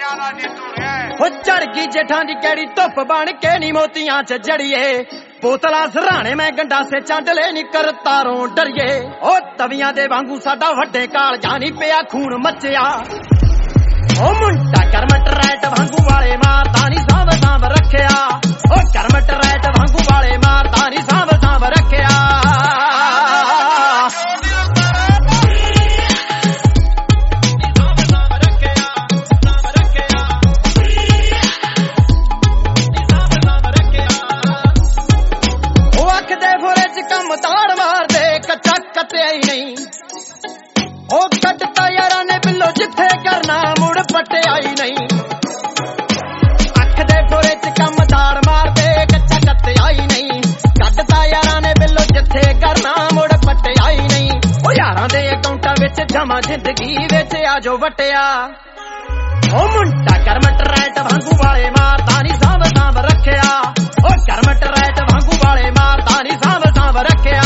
हो चढ़ गई जेठां दी केड़ी धुप बन के नी मोतियां च जड़िए बोतला सराणे मैं गंडा से चांडले नी कर तारों डरिए ओ तवियां दे वांगू साडा वड्डे काल जानी पिया खून मचिया ओ मुंडा करमट रैट वांगू वाले मारदा नी सांभ सांभ रखिया ओ करमट रैट वांगू वाले मारदा नी सांभ सांभ रखिया ताड़ मार दे कच्चा कत्या ही नहीं ओ कटता यारा ने बिल्लो जिथे करना मुड़ पटिया ही नहीं अख दे फोरे च कम ताड़ मार दे कच्चा कत्या ही नहीं कटता यारा ने बिल्लो जिथे करना मुड़ पटिया ही नहीं ओ यारां दे अकाउंटां विच जमा जिंदगी विच आजो वटिया ओ मुंडा करमट रैट वांगू वाले मारदा नी सांभ सांभ रखिया ओ करमट रैट वांगू वाले मारदा नी सांभ सांभ रखिया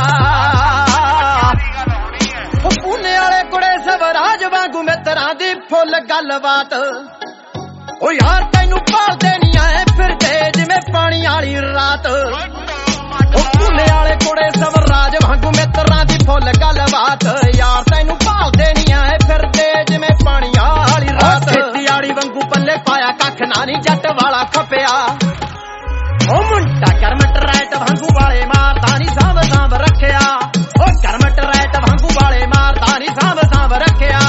राज वांगू मित्रां दी फुल गलबात ओ यार तैनू भालदे नी आए फिरदे जिवें पानी वाली रात ओ पुणे वाले कुड़े सब राज वांगू मित्रां दी फुल गलबात यार तैनू भालदे नी आए फिरदे जिवें पानी वाली रात खेती वाली वांगू पल्ले पाया कख ना नी जट वाला खपिया ओ मुंडा करमट रैट वांगू वाले मारदा नी सांभ सांभ रखिया ओ करमट रैट वांगू वाले मारदा नी सांभ सांभ रखिया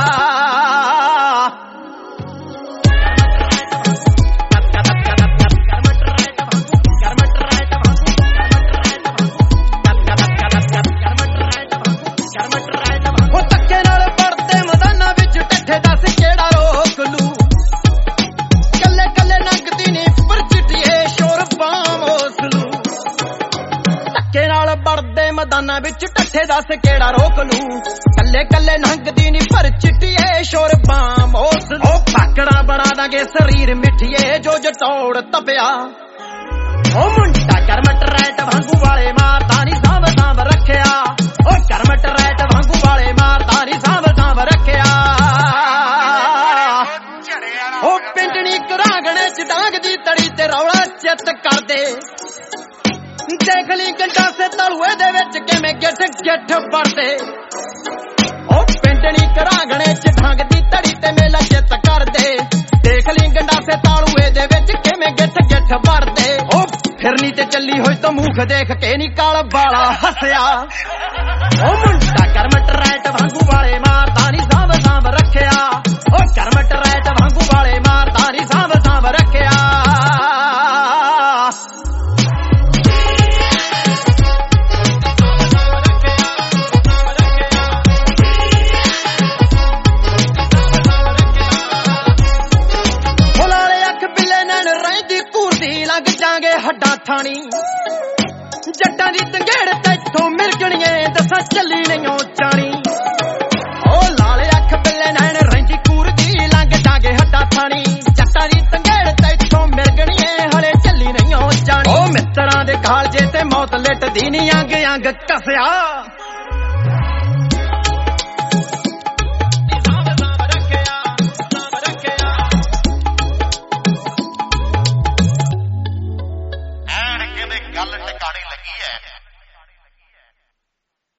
मैदाना विच टट्ठे दस केड़ा रोक लू कल्ले कल्ले नंगदी नी पर चिट्टिए शोर बाम ओस ओ पाकड़ा बना दांगे शरीर मिठिए जो जटौड़ तपिया ओ मुंडा करमट रैट वांगू वाले मारदा नी सांभ सांभ रखिया ओ करमट रैट वांगू वाले मारदा नी सांभ सांभ रखिया ओ पिंडनी घरांगणे च डांग दी तड़ी ते रौला चित कर दे देख ली गंडा से तलुए दे विच किवें गिठ गिठ भरदे ओ पिंडनी घरांगणे च ढंग दी तड़ी ते मेला चित कर दे देख ली गंडा से तलुए दे विच किवें गिठ गिठ भरदे ओ फिरनी ते चली होई तो मुख देख के नी काल बाला हसिया ओ मुंडा करमट रैट वांगू वाले मारदा नी सांभ सांभ रखिया ओ करमट रैट वांगू वाले मारदा नी सांभ सांभ रखिया जांगे हड्डा थानी जट्टां दी तंगेड़ तैथों मिलगणिए दसां चली नहीं जानी ओ लाल अख बिल्ले नैन रहिंदी कूरदी लंघ जांगे हड्डा थानी जट्टां दी तंगेड़ तैथों मिलगणिए हले चली नहीं जानी ओ मित्रां दे कालजे ते मौत लिटदी नी अंग अंग कसिया